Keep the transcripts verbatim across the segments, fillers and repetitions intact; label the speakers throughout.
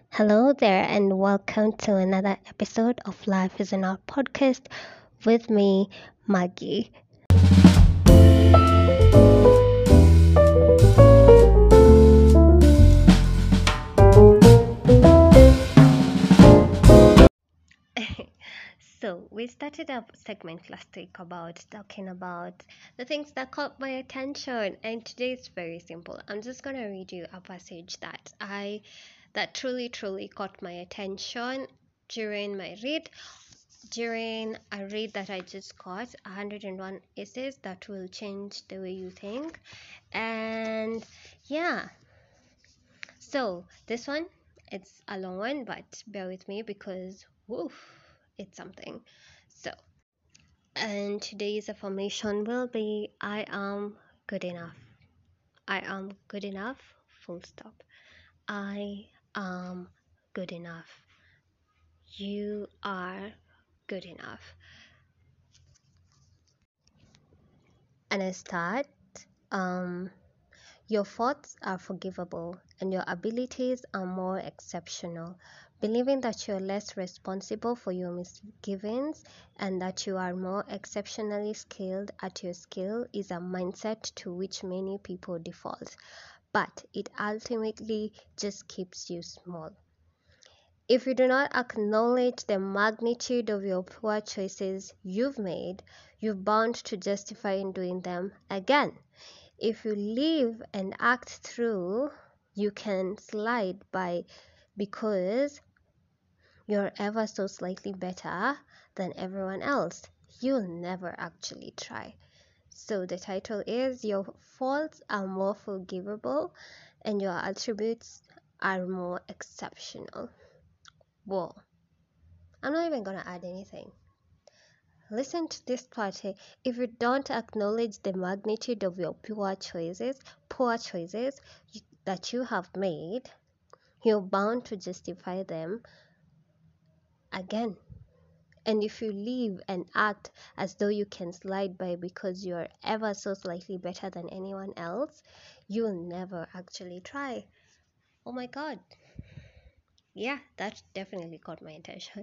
Speaker 1: Hello there, and welcome to another episode of Life is in Our podcast with me, Maggie. So, we started a segment last week about talking about the things that caught my attention, and today is very simple. I'm just going to read you a passage that I that truly truly caught my attention during my read during a read that I just got, one hundred one essays that will change the way you think. And yeah, so this one, it's a long one, but bear with me because woof, it's something. So, and today's affirmation will be I am good enough. I am good enough, full stop. I am good enough. You are good enough. And I start um your faults are forgivable and your abilities are more exceptional. Believing that you are less responsible for your misgivings and that you are more exceptionally skilled at your skill is a mindset to which many people default, but it ultimately just keeps you small. If you do not acknowledge the magnitude of your poor choices you've made, you're bound to justify in doing them again. If you live and act through, you can slide by because you're ever so slightly better than everyone else. You'll never actually try. So the title is Your Faults Are More Forgivable and Your Attributes Are More Exceptional. Whoa. I'm not even gonna add anything. Listen to this part here. If you don't acknowledge the magnitude of your poor choices, poor choices that you have made, you're bound to justify them again. And if you live and act as though you can slide by because you're ever so slightly better than anyone else, you'll never actually try. Oh my god. Yeah, that definitely caught my attention.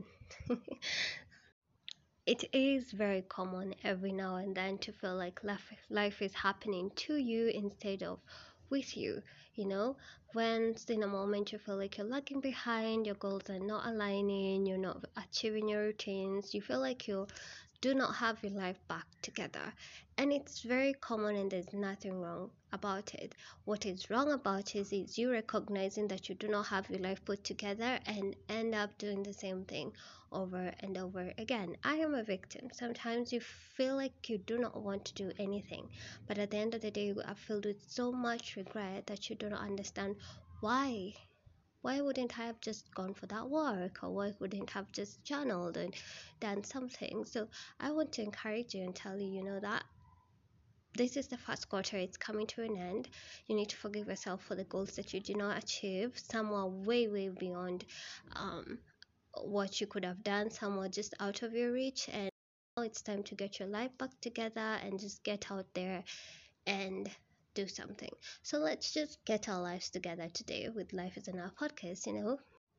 Speaker 1: It is very common every now and then to feel like life, life is happening to you instead of with you. You know, when in a moment you feel like you're lagging behind, your goals are not aligning, you're not achieving your routines, you feel like you do not have your life back together. And it's very common, and there's nothing wrong about it. What is wrong about it is you recognizing that you do not have your life put together and end up doing the same thing over and over again. I am a victim. Sometimes you feel like you do not want to do anything, but at the end of the day, you are filled with so much regret that you do not understand why. Why wouldn't I have just gone for that work, or why wouldn't I have just journaled and done something? So I want to encourage you and tell you, you know, that this is the first quarter, it's coming to an end. You need to forgive yourself for the goals that you did not achieve. Some are way, way beyond um, what you could have done, some were just out of your reach, and now it's time to get your life back together and just get out there and do something. So let's just get our lives together today with Life is in Our podcast, you know.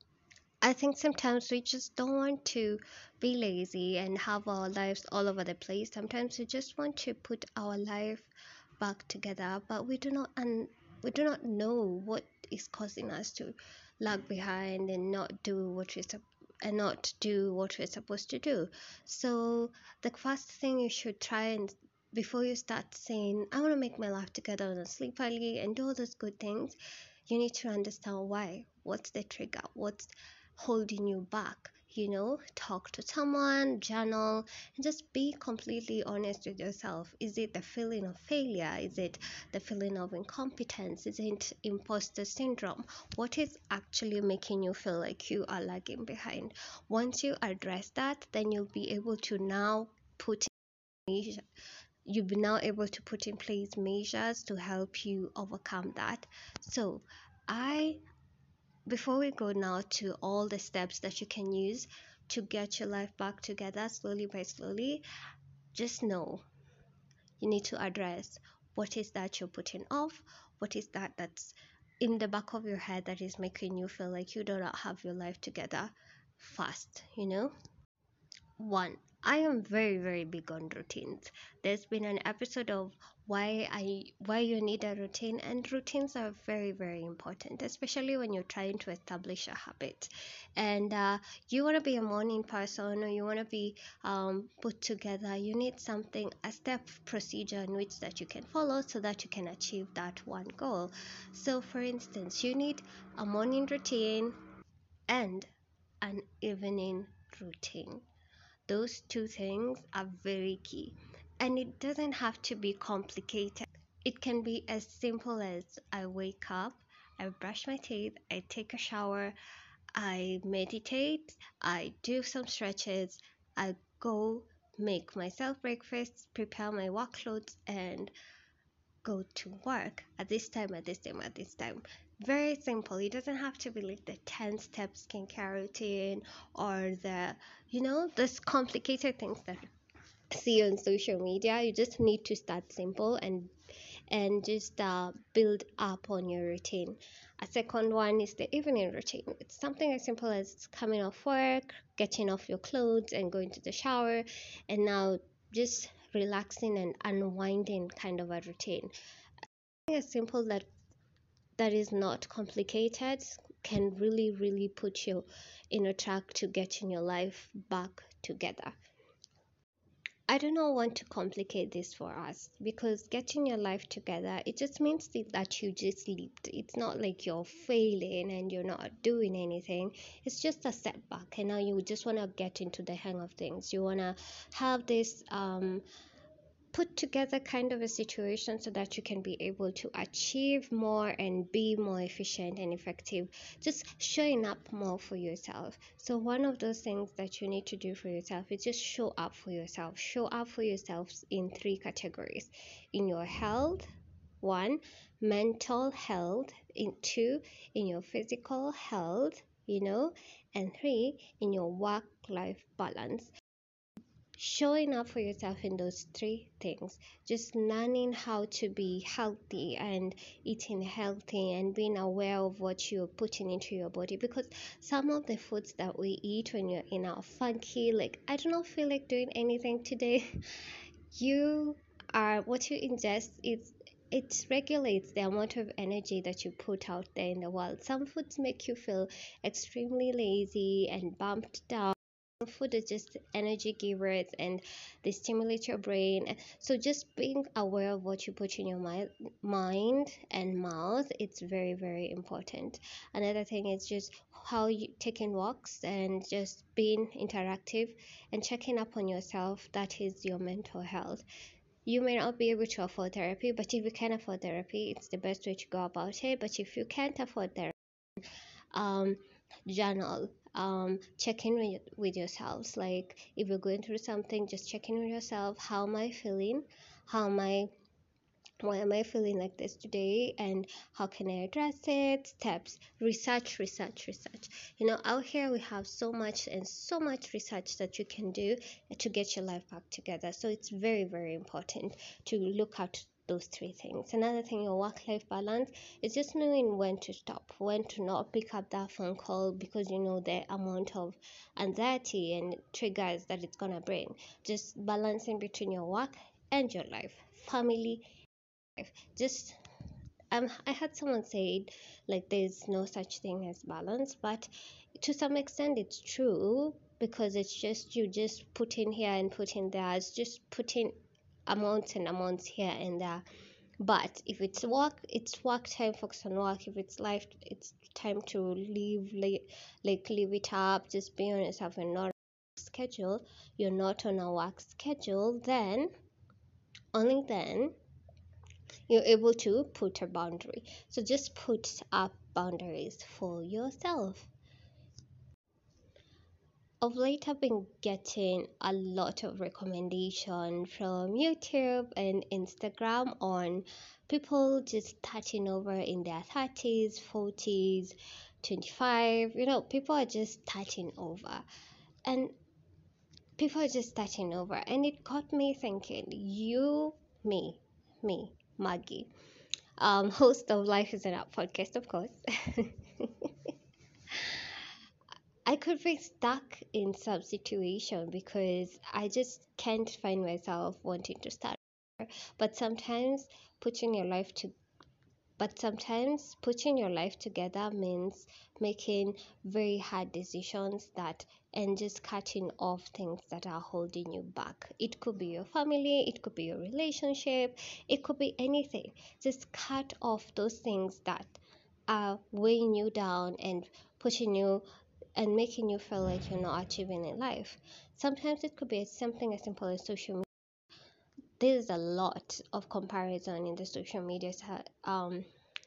Speaker 1: I think sometimes we just don't want to be lazy and have our lives all over the place. Sometimes we just want to put our life back together, but we do not and we do not know what is causing us to lag behind and not do what we sup- and not do what we're supposed to do. So the first thing you should try and before you start saying, I want to make my life together and sleep early and do all those good things, you need to understand why. What's the trigger? What's holding you back? You know, talk to someone, journal, and just be completely honest with yourself. Is it the feeling of failure? Is it the feeling of incompetence? Is it imposter syndrome? What is actually making you feel like you are lagging behind? Once you address that, then you'll be able to now put in you'll be now able to put in place measures to help you overcome that. So I before we go now to all the steps that you can use to get your life back together slowly by slowly, just know you need to address what is that you're putting off, what is that that's in the back of your head that is making you feel like you do not have your life together fast, you know? One, I am very, very big on routines. There's been an episode of why I why you need a routine, and routines are very, very important, especially when you're trying to establish a habit. And uh, you want to be a morning person, or you want to be um, put together. You need something, a step procedure in which that you can follow so that you can achieve that one goal. So, for instance, you need a morning routine and an evening routine. Those two things are very key. And it doesn't have to be complicated. It can be as simple as I wake up, I brush my teeth, I take a shower, I meditate, I do some stretches, I go make myself breakfast, prepare my work clothes, and go to work at this time, at this time, at this time. Very simple. It doesn't have to be like the ten step skincare routine or the, you know, those complicated things that you see on social media. You just need to start simple and and just uh, build up on your routine. A second one is the evening routine. It's something as simple as coming off work, getting off your clothes, and going to the shower, and now just relaxing and unwinding kind of a routine. As simple that that is not complicated can really, really put you in a track to getting your life back together. I do not want to complicate this for us because getting your life together, it just means that you just lived. It's not like you're failing and you're not doing anything. It's just a setback, and now you just want to get into the hang of things. You want to have this um put together kind of a situation so that you can be able to achieve more and be more efficient and effective, just showing up more for yourself. So one of those things that you need to do for yourself is just show up for yourself. Show up for yourself in three categories: in your health, one, mental health, in two, in your physical health, you know, and three, in your work life balance. Showing up for yourself in those three things, just learning how to be healthy and eating healthy and being aware of what you're putting into your body, because some of the foods that we eat when you're in our funky, like I do not feel like doing anything today, you are what you ingest is it regulates the amount of energy that you put out there in the world. Some foods make you feel extremely lazy and bumped down. Food is just energy givers and they stimulate your brain. So just being aware of what you put in your mi- mind and mouth, it's very, very important. Another thing is just how you taking walks and just being interactive and checking up on yourself. That is your mental health. You may not be able to afford therapy, but if you can afford therapy, it's the best way to go about it. But if you can't afford therapy, um, journal, um, check in with, with yourselves. Like if you're going through something, just check in with yourself. How am I feeling? How am I why am I feeling like this today, and how can I address it? Steps, research, research, research. You know, out here we have so much and so much research that you can do to get your life back together. So it's very, very important to look at those three things. Another thing, your work-life balance is just knowing when to stop, when to not pick up that phone call because you know the amount of anxiety and triggers that it's gonna bring. Just balancing between your work and your life, family, just um I had someone say like there's no such thing as balance, but to some extent it's true, because it's just you just put in here and put in there. It's just putting amounts and amounts here and there. But if it's work, it's work time, focus on work. If it's life, it's time to leave, like, like leave it up, just be on yourself and not schedule. You're not on a work schedule, then only then you're able to put a boundary. So just put up boundaries for yourself. Of late, I've been getting a lot of recommendation from YouTube and Instagram on people just starting over in their thirties, forties, twenty-five. You know, people are just starting over. And people are just starting over. And it got me thinking, you, me, me, Maggie. um, host of Life is an App podcast, of course. I could be stuck in some situation because I just can't find myself wanting to start. But sometimes putting your life to but sometimes putting your life together means making very hard decisions that and just cutting off things that are holding you back. It could be your family, it could be your relationship, it could be anything. Just cut off those things that are weighing you down and pushing you and making you feel like you're not achieving in life. Sometimes it could be something as simple as social media. There's a lot of comparison in the social media um,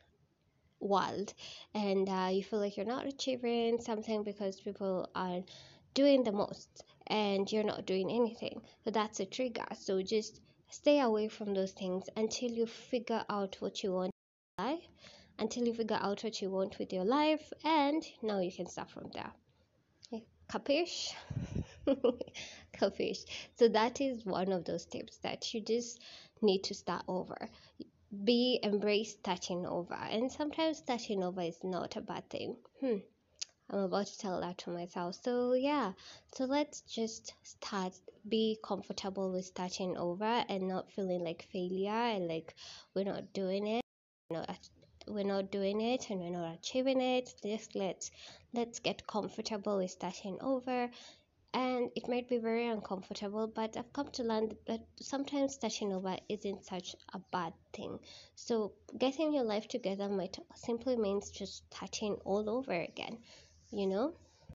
Speaker 1: world, and uh, you feel like you're not achieving something because people are doing the most and you're not doing anything. So that's a trigger. So just stay away from those things until you figure out what you want in life, until you figure out what you want with your life, and now you can start from there. Capish? Capish. So that is one of those tips that you just need to start over. Be embrace starting over, and sometimes starting over is not a bad thing. Hmm. I'm about to tell that to myself. So yeah, so let's just start. Be comfortable with starting over and not feeling like failure and like we're not doing it. You know, we're not doing it and we're not achieving it. Just let's let's get comfortable with starting over. And it might be very uncomfortable, but I've come to learn that sometimes starting over isn't such a bad thing. So getting your life together might simply means just starting all over again, you know.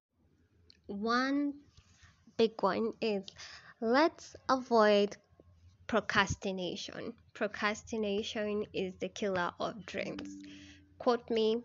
Speaker 1: One big one is let's avoid procrastination. Procrastination is the killer of dreams. Quote me,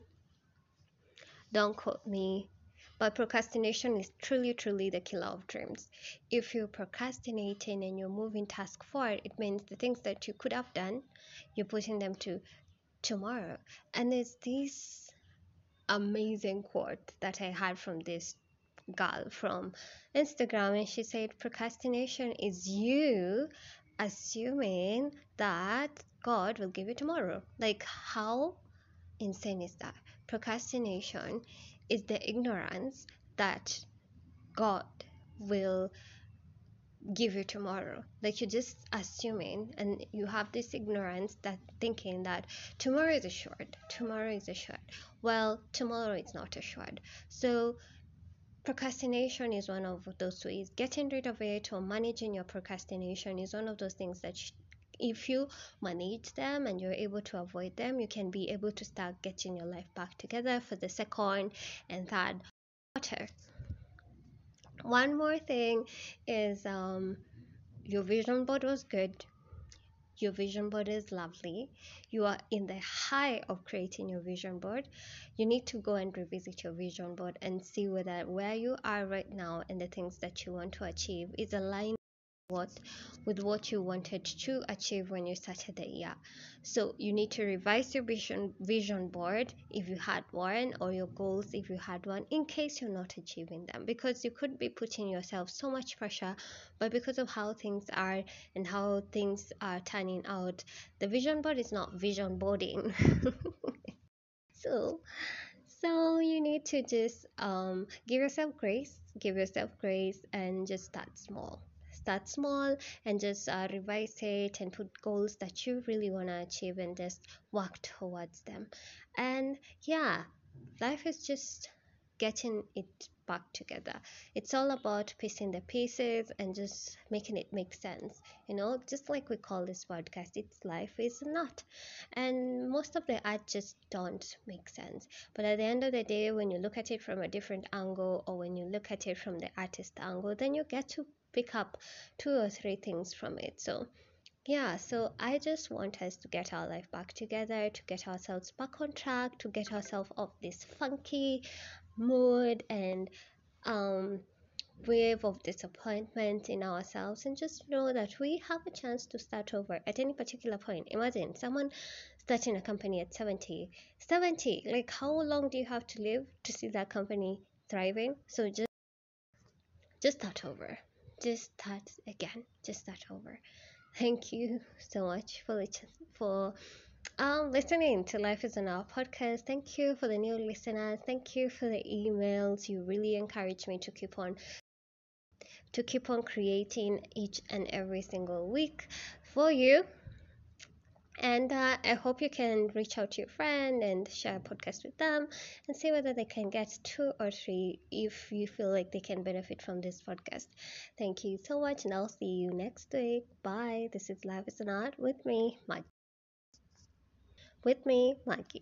Speaker 1: don't quote me, but procrastination is truly, truly the killer of dreams. If you're procrastinating and you're moving task forward, it means the things that you could have done, you're putting them to tomorrow. And there's this amazing quote that I had from this girl from Instagram, and she said, procrastination is you assuming that God will give you tomorrow. Like, how insane is that? Procrastination is the ignorance that God will give you tomorrow. Like, you're just assuming, and you have this ignorance that thinking that tomorrow is assured. Tomorrow is assured. Well, tomorrow is not assured. So procrastination is one of those ways. Getting rid of it or managing your procrastination is one of those things that sh- if you manage them and you're able to avoid them, you can be able to start getting your life back together for the second and third quarter. One more thing is um, your vision board was good. Your vision board is lovely. You are in the high of creating your vision board. You need to go and revisit your vision board and see whether where you are right now and the things that you want to achieve is aligned what with what you wanted to achieve when you started the year. So you need to revise your vision vision board if you had one, or your goals if you had one, in case you're not achieving them, because you could be putting yourself so much pressure, but because of how things are and how things are turning out, the vision board is not vision boarding. so so you need to just um, give yourself grace, give yourself grace, and just start small. Start small and just uh, revise it and put goals that you really want to achieve and just work towards them. And yeah, life is just getting it back together. It's all about piecing the pieces and just making it make sense. You know, just like we call this podcast, it's life is not. And most of the art just don't make sense. But at the end of the day, when you look at it from a different angle, or when you look at it from the artist angle, then you get to pick up two or three things from it. So yeah, so I just want us to get our life back together, to get ourselves back on track, to get ourselves off this funky mood and um wave of disappointment in ourselves, and just know that we have a chance to start over at any particular point. Imagine someone starting a company at seventy. seventy, like, how long do you have to live to see that company thriving? So just just start over. Just start again. Just start over. Thank you so much for lit- for Um, listening to Life is an Hour podcast. Thank you for the new listeners. Thank you for the emails. You really encourage me to keep on to keep on creating each and every single week for you. And uh, I hope you can reach out to your friend and share a podcast with them and see whether they can get two or three if you feel like they can benefit from this podcast. Thank you so much, and I'll see you next week. Bye. This is Life is an Art with me, Mike. With me, Mikey.